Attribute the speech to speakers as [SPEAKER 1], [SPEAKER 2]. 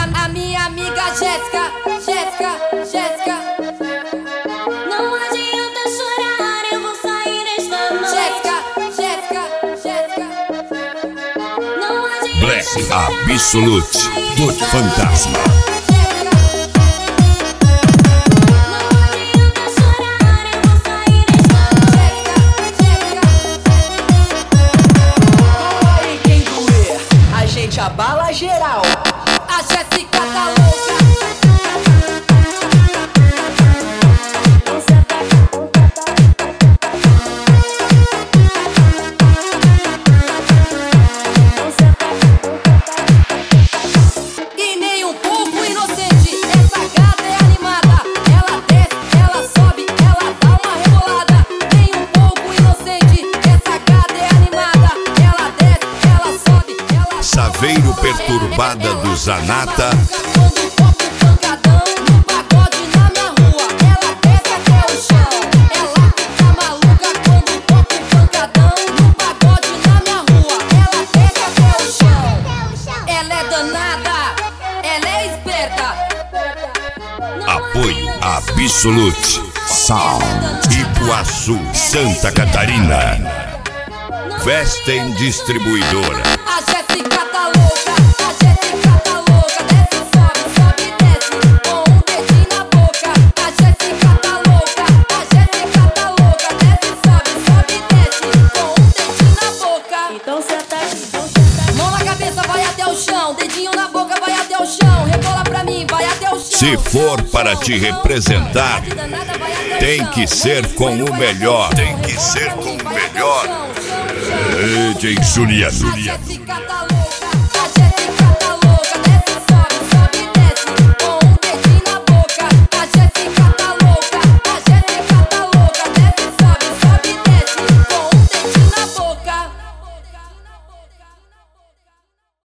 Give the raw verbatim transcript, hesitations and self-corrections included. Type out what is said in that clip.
[SPEAKER 1] a, a minha amiga Jéssica, Jéssica, Jéssica.
[SPEAKER 2] Não adianta chorar, eu vou sair esta noite.
[SPEAKER 1] Jéssica, Jéssica, Jéssica.
[SPEAKER 2] Não adianta
[SPEAKER 3] Black
[SPEAKER 2] chorar,
[SPEAKER 3] Absolute do Fantasma.
[SPEAKER 4] A bala geral.
[SPEAKER 1] A Jéssica tá louca. E nem um pouco inocente. Essa gata é animada. Ela desce, ela sobe, ela dá uma rebolada. Nem um pouco inocente. Essa gata é animada. Ela desce, ela sobe, ela
[SPEAKER 3] Saveiro perturbada do Zanata.
[SPEAKER 1] quando o copo pancadão no pagode na minha rua. Ela desce até o chão. Ela fica maluca quando o copo pancadão no pagode na minha rua. Ela desce até o chão. Ela é danada, ela é esperta.
[SPEAKER 3] Apoio Absolute Sound. Ipuaçu, Santa Catarina. Vestem Distribuidora.
[SPEAKER 1] A Jéssica tá louca, a Jéssica tá louca. Desce, sobe, sobe, desce, com um dedinho na boca. A Jéssica tá louca, a Jéssica tá louca. Desce, sobe, sobe, desce, com um dedinho na boca.
[SPEAKER 2] Então senta aqui, então senta aqui.
[SPEAKER 1] Mão na cabeça, vai até o chão. Dedinho na boca, vai até o chão. Rebola pra mim, vai até o chão.
[SPEAKER 3] Se for para te representar, tem que ser com o melhor. Tem que ser com o melhor. D J Juliano.